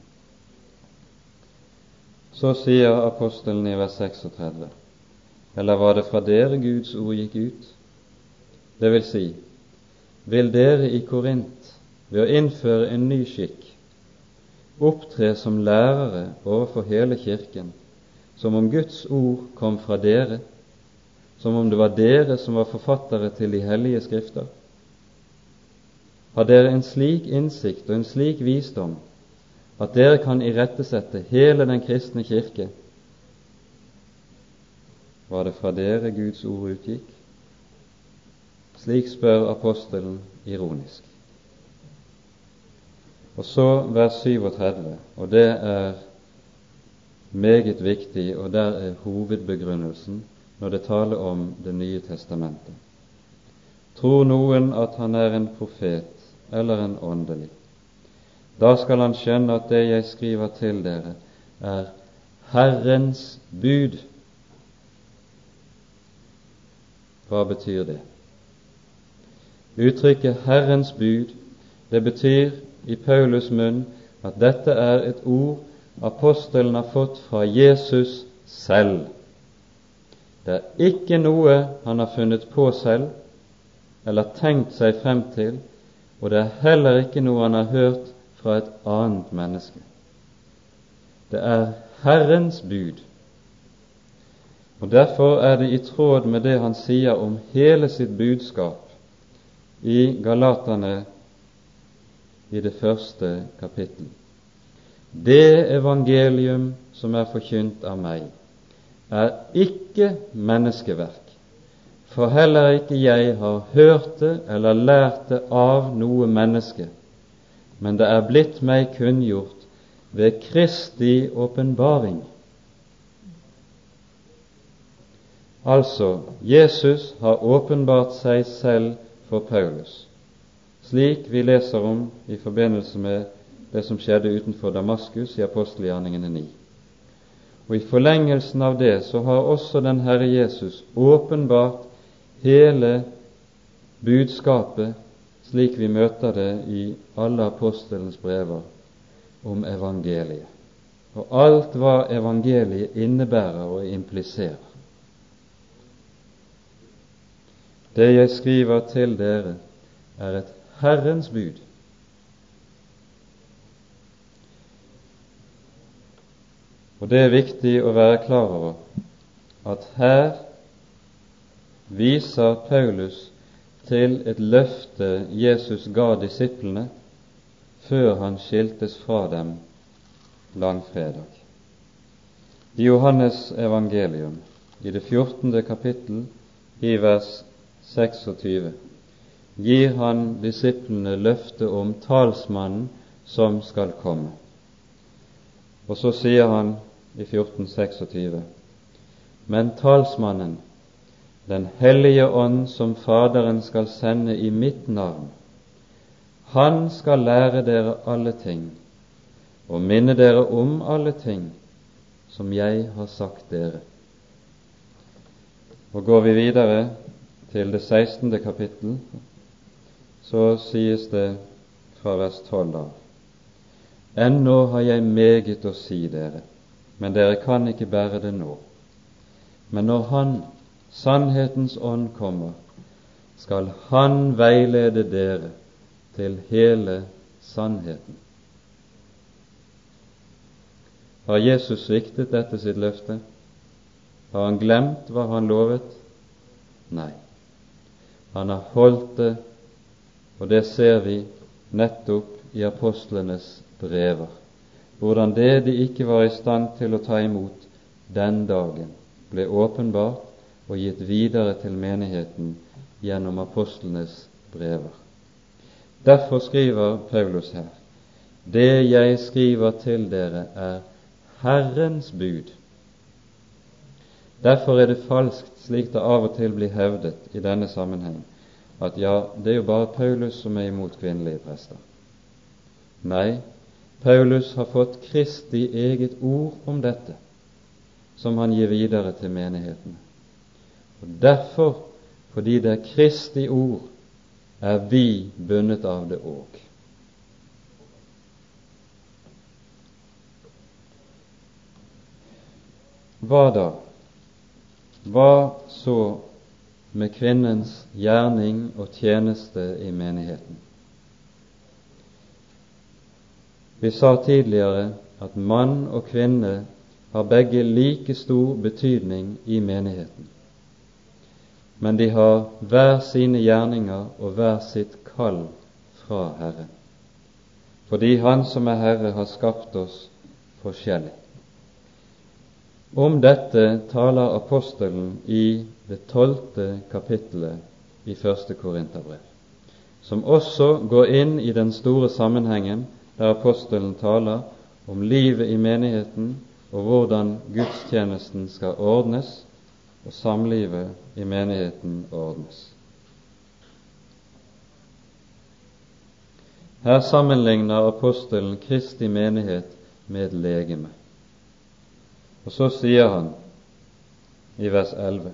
Speaker 1: Så sier apostelen i vers tretteseks, eller var det fra dere Guds ord gikk ut? Det vil si, vil dere i Korint ved å innføre en ny skikk opptre som lærere overfor hele kirken, som om Guds ord kom fra dere, som om det var dere som var forfattere til de hellige skrifter? Har dere en slik innsikt og en slik visdom at dere kan irettesette hele den kristne kirke? Var det fra dere Guds ord utgikk? Slik spør apostelen ironisk. Og så vers trettsyv, og det er meget viktig, og der er hovedbegrunnelsen når det taler om Det nye testamentet. Tror noen at han er en profet eller en åndelig, da skal han skjønne at det jeg skriver til dere, er Herrens bud. Hva betyr det? Uttrykket Herrens bud, det betyr i Paulus munn at dette er et ord apostelen har fått fra Jesus selv. Det er ikke noe han har funnet på selv eller tenkt seg frem til, og det er heller ikke noe han har hørt fra et annet menneske. Det er Herrens bud. Og derfor er det i tråd med det han sier om hele sitt budskap i Galaterne i det første kapittel. det evangelium som er forkynt av meg, er ikke menneskeverk, for heller ikke jeg har hørt det eller lært det av noe menneske, men det er blitt meg kunngjort ved Kristi åpenbaring. Altså, Jesus har åpenbart seg selv for Paulus, slik vi leser om i forbindelse med det som skjedde utenfor Damaskus i apostelgjerningene ni. Og i forlengelsen av det så har også den Herre Jesus åpenbart hele budskapet, slik vi møter det i alle apostelens brever om evangeliet, og alt hva evangeliet innebærer og impliserer. Det jeg skriver til dere, er et Herrens bud. Og det er viktig å være klar over at her viser Paulus til et løfte Jesus ga disiplene før han skiltes fra dem langfredag. I Johannes evangelium, i det fjortende kapittel, i vers tjueseks, gir han disiplene løfte om talsmannen som skal komme. Og så sier han i fjorten tjueseks: Men talsmannen, den hellige ånd som Faderen skal sende i mitt navn, han skal lære dere alle ting og minne dere om alle ting som jeg har sagt dere. Og går vi videre til det sekstende kapittel, så sies det fra vers tolv av: Ennå har jeg meget å si dere, men dere kan ikke bære det nå. Men når Han, sannhetens ånd, kommer, skal Han veilede dere til hele sannheten. Har Jesus sviktet dette sitt løfte? Har han glemt hva han lovet? Nei. Han har holdt det, og det ser vi nettopp i apostlenes brever, hvordan det de ikke var i stand til å ta imot den dagen, ble åpenbart og gitt videre til menigheten gjennom apostlenes brever. Derfor skriver Paulus her: Det jeg skriver til dere, er Herrens bud. Derfor er det falskt, slik det av og til blir hevdet i denne sammenheng, at ja, det er jo bare Paulus som er imot kvinnelige prester. Nei, Paulus har fått Kristi eget ord om dette, som han gir videre til menigheten. Og derfor, fordi det er Kristi ord, er vi bundet av det òg. Hva da? Hva så med kvinnens gjerning og tjeneste i menigheten? Vi sa tidligere at mann og kvinne har begge like stor betydning i menigheten, men de har hver sine gjerninger og hver sitt kall fra Herren, fordi Han som er Herre har skapt oss forskjellig. Om dette taler apostelen i det tolvte kapittelet i første Korinterbrev, som også går inn i den store sammenhengen der apostelen taler om livet i menigheten og hvordan gudstjenesten skal ordnes og samlivet i menigheten ordnes. Her sammenligner apostelen Kristi menighet med et legeme. Og så sier han i vers elleve: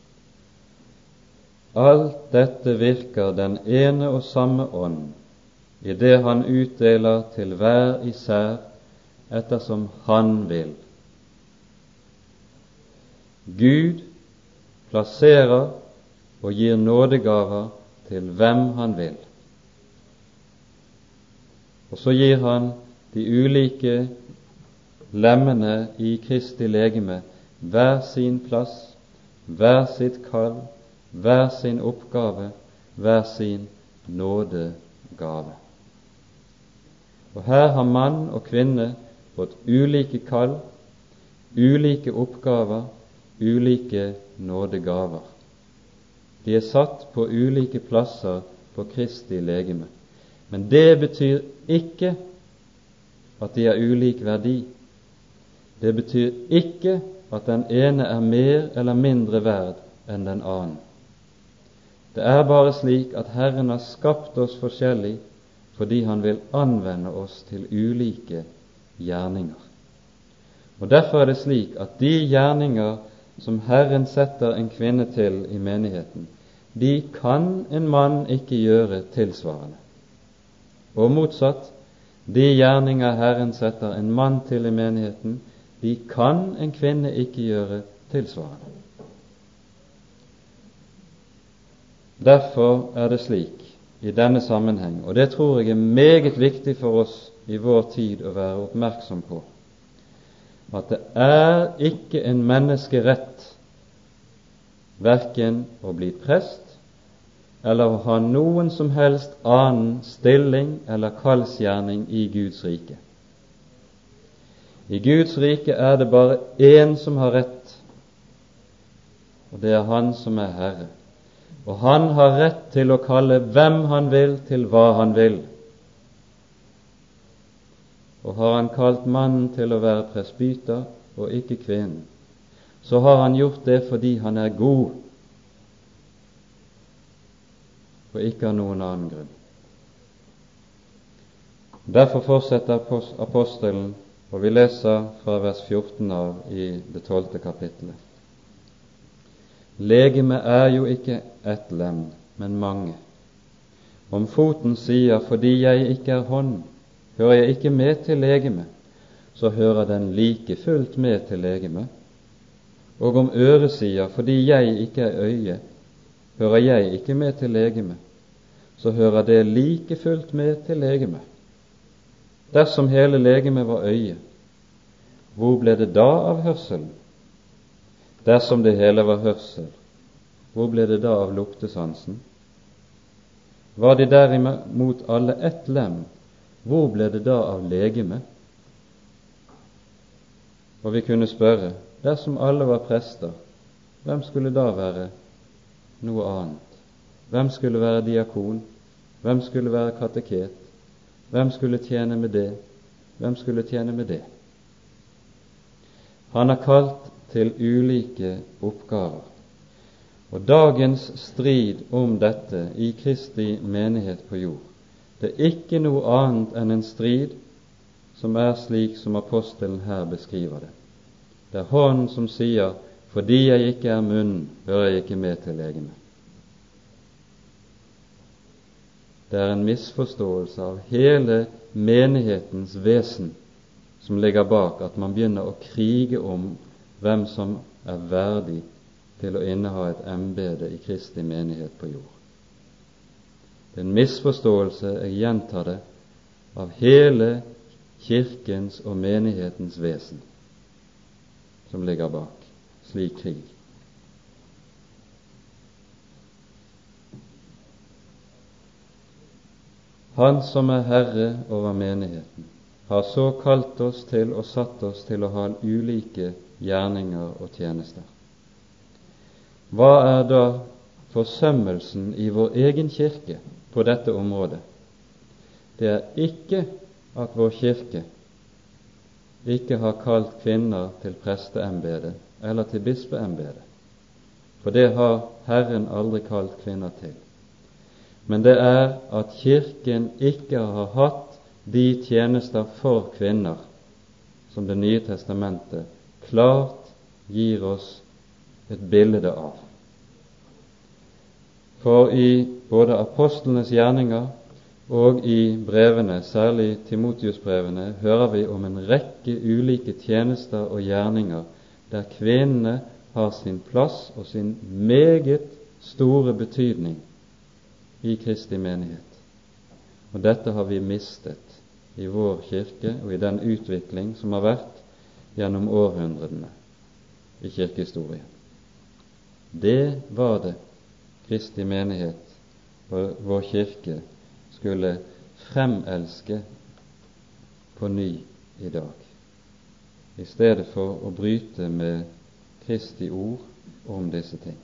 Speaker 1: Alt dette virker den ene og samme ånd, i det Han utdeler til hver især ettersom Han vil. Gud plasserer og gir nådegaver til hvem Han vil. Og så gir Han de ulike lemmene i Kristi legeme hver sin plass, hver sitt kall, hver sin oppgave, hver sin nådegave. Og her har mann og kvinne fått ulike kall, ulike oppgaver, ulike nådegaver. De er satt på ulike plasser på Kristi legeme. Men det betyr ikke at de har ulik verdi. Det betyr ikke at den ene er mer eller mindre verd enn den annen. Det er bare slik at Herren har skapt oss forskjellig fordi Han vil anvende oss til ulike gjerninger. Og derfor er det slik at de gjerninger som Herren setter en kvinne til i menigheten, de kan en mann ikke gjøre tilsvarende. Og motsatt, de gjerninger Herren setter en mann til i menigheten, de kan en kvinne ikke gjøre tilsvarende. Derfor er det slik i denne sammenheng, og det tror jeg er meget viktig for oss i vår tid å være oppmerksom på, at det er ikke en menneskerett hverken å bli prest eller å ha noen som helst annen stilling eller kallsgjerning i Guds rike. I Guds rike er det bare én som har rett, og det er Han som er Herre. Og Han har rett til å kalle hvem Han vil til hva Han vil. Og har Han kalt mannen til å være presbyter og ikke kvinnen, så har Han gjort det fordi Han er god, og ikke av noen annen grunn. Derfor fortsetter apostelen, og vi leser fra vers fjorten av i det tolvte kapittelet. Legeme er jo ikke ett lem, men mange. Om foten sier, fordi jeg ikke er hånd, hører jeg ikke med til legeme, så hører den like fullt med til legeme. Og om øret sier, fordi jeg ikke er øye, hører jeg ikke med til legeme, så hører det like fullt med til legeme. Dersom hele legemet var øye, hvor ble det da av hørselen? Dersom det hele var hørsel, hvor ble det da av luktesansen? Var de derimot alle ett lem, hvor ble det da av legeme? Og vi kunne spørre, dersom alle var prester, hvem skulle da være noe annet? Hvem skulle være diakon? Hvem skulle være kateket? Hvem skulle tjene med det? Hvem skulle tjene med det? Han har kalt til ulike oppgaver. Og dagens strid om dette i Kristi menighet på jord, det er ikke noe annet enn en strid som er slik som apostelen her beskriver det. Det er Hånden som sier, fordi jeg ikke er munnen, hører jeg ikke med til legeme. Det er en misforståelse av hele menighetens vesen som ligger bak at man begynner å krige om hvem som er verdig til å inneha et embete i Kristi menighet på jord. Det er en misforståelse, jeg gjentar det, av hele kirkens og menighetens vesen som ligger bak slik krig. Han som er Herre over menigheten, har så kalt oss til og satt oss til å ha ulike gjerninger og tjenester. Hva er da forsømmelsen i vår egen kirke på dette området? Det er ikke at vår kirke ikke har kalt kvinner til presteembedet eller til bispeembedet, for det har Herren aldri kalt kvinner til. Men det er at Kirken ikke har hatt de tjenester for kvinner som Det nye testamentet klart gir oss et bilde av. For i både apostlenes gjerninger og i brevene, særlig Timotius-brevene, hører vi om en rekke ulike tjenester og gjerninger der kvinnene har sin plass og sin meget store betydning i Kristi menighet. Og dette har vi mistet i vår kirke og i den utvikling som har vært gjennom århundrene i kirkehistorien. Det var det Kristi menighet og vår kirke skulle fremelske på ny i dag. i stedet for å bryte med Kristi ord om disse ting.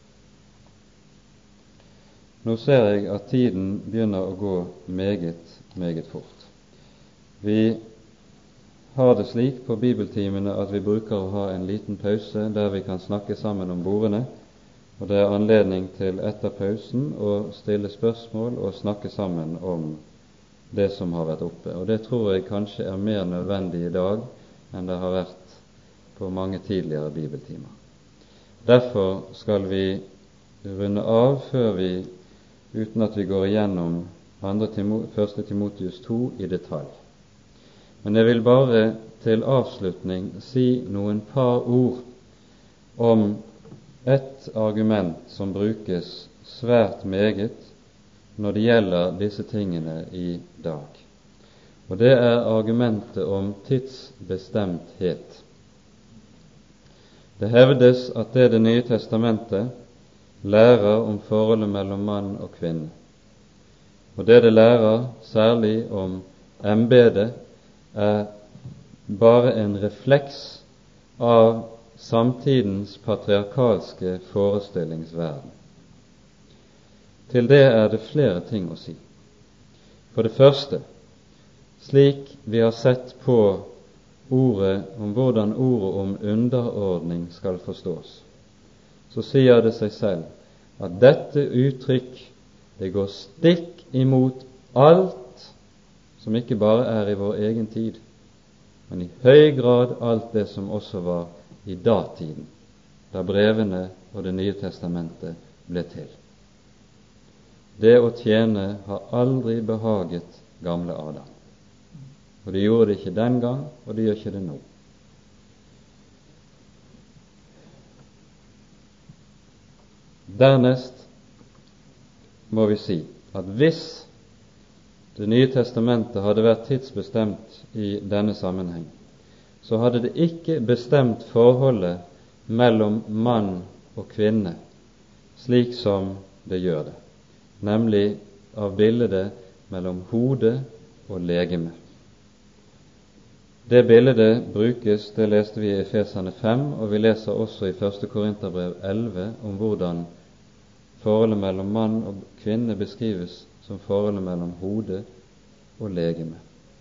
Speaker 1: Nå ser jeg at tiden begynner å gå meget, meget fort. Vi har det slik på bibeltimene at vi bruker å ha en liten pause der vi kan snakke sammen om bordene, og det er anledning til etter pausen å stille spørsmål og snakke sammen om det som har vært oppe. Og det tror jeg kanskje er mer nødvendig i dag enn det har vært på mange tidligere bibeltimer. Derfor skal vi runde av før vi, uten at vi går igjennom første Timotius to i detalj. Men jeg vil bare til avslutning si noen par ord om et argument som brukes svært meget når det gjelder disse tingene i dag. Og det er argumentet om tidsbestemthet. Det hevdes at det Det nye testamentet lærer om forholdet mellom mann og kvinne. Og det det lærer særlig om embedet, er bare en refleks av samtidens patriarkalske forestillingsverden. Til det er det flere ting å si. For det første, slik vi har sett på ordet om hvordan ordet om underordning skal forstås, så sier det seg selv at dette uttrykk, det går stikk imot alt som ikke bare er i vår egen tid, men i høy grad alt det som også var i datiden, da brevene og Det nye testamentet ble til. Det å tjene har aldri behaget gamle Adam. Og det gjorde det ikke den gang, og det gjør ikke det nå. Dernest må vi si at hvis Det nye testamentet hadde vært tidsbestemt i denne sammenheng, så hadde det ikke bestemt forholdet mellom mann og kvinne slik som det gjør det, nemlig av bildet mellom hode og legeme. Det bildet brukes, det leste vi i Efeserne fem, og vi leser også i første Korinterbrev elleve om hvordan forholdet mellom mann og kvinne beskrives som forholdet mellom hode og legeme.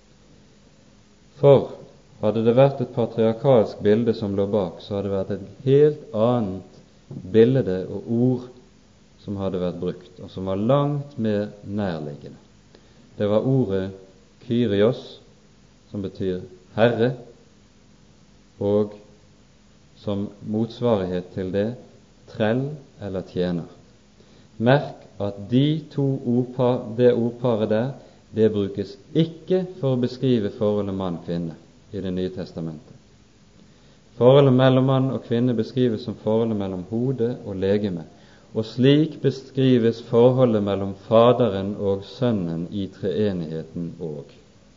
Speaker 1: For hadde det vært et patriarkalsk bilde som lå bak, så hadde det vært et helt annet bilde og ord som hadde vært brukt, og som var langt mer nærliggende. Det var ordet Kyrios, som betyr herre, og som motsvarighet til det trell eller tjener. Merk at de to ordpar, det ordparet der, det brukes ikke for å beskrive forholdet mann-kvinne i Det nye testamentet. Forholdet mellom mann og kvinne beskrives som forholdet mellom hode og legeme, og slik beskrives forholdet mellom Faderen og Sønnen i treenigheten òg.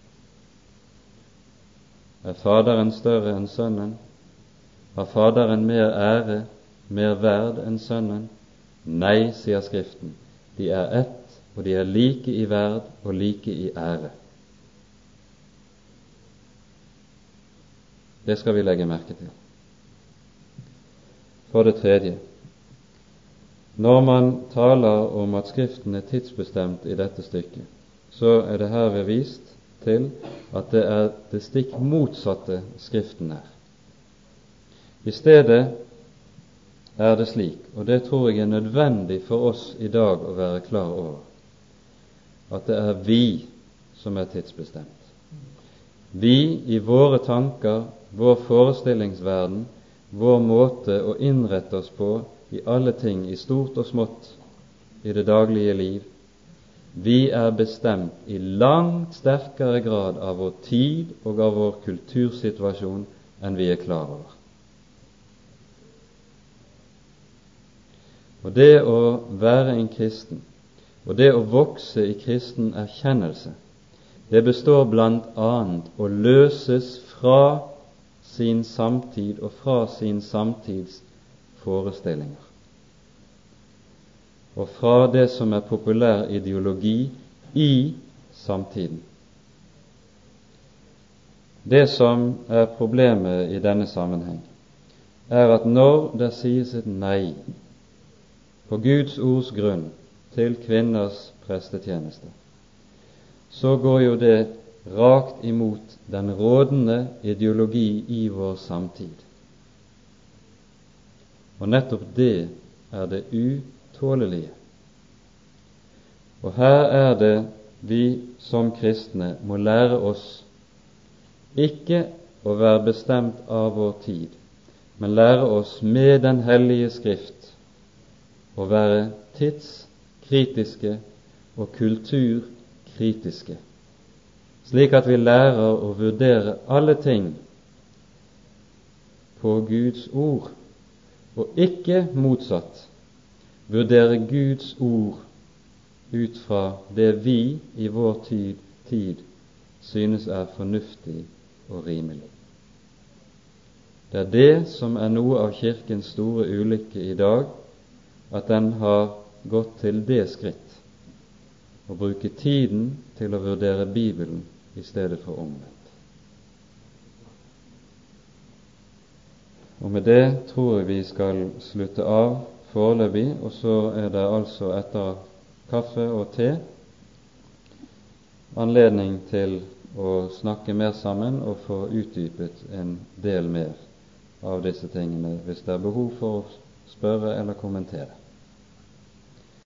Speaker 1: Er Faderen større enn Sønnen? Har Faderen mer ære, mer verd enn Sønnen? Nei, sier Skriften. De er ett, og de er like i verd og like i ære. Det skal vi legge merke til. For det tredje, når man taler om at Skriften er tidsbestemt i dette stykket, så er det herved vist til at det er det stikk motsatte Skriften er. I stedet er det slik, og det tror jeg er nødvendig for oss i dag å være klar over, at det er vi som er tidsbestemt. Vi i våre tanker, vår forestillingsverden, vår måte å innrette oss på i alle ting, i stort og smått, i det daglige liv, vi er bestemt i langt sterkere grad av vår tid og av vår kultursituasjon enn vi er klar over. Og det å være en kristen, og det å vokse i kristen erkjennelse, det består blant annet å løses fra sin samtid og fra sin samtids forestillinger, og fra det som er populær ideologi i samtiden. Det som er problemet i denne sammenheng, er at når det sies et nei på Guds ords grunn til kvinners prestetjeneste, så går jo det rakt imot den rådende ideologi i vår samtid. Og nettopp det er det utålelige. Og her er det vi som kristne må lære oss ikke å være bestemt av vår tid, men lære oss med Den hellige Skrift å være tidskritiske og kulturkritiske, slik at vi lærer å vurdere alle ting på Guds ord, og ikke motsatt, vurdere Guds ord ut fra det vi i vår tid, tid synes er fornuftig og rimelig. Det er det som er noe av Kirkens store ulykke i dag, at den har gått til det skritt å bruke tiden til å vurdere Bibelen i stedet for omvendt. Og med det tror jeg vi skal slutte av foreløpig, og så er det altså etter kaffe og te anledning til å snakke mer sammen og få utdypet en del mer av disse tingene, hvis det er behov for å spørre eller kommentere.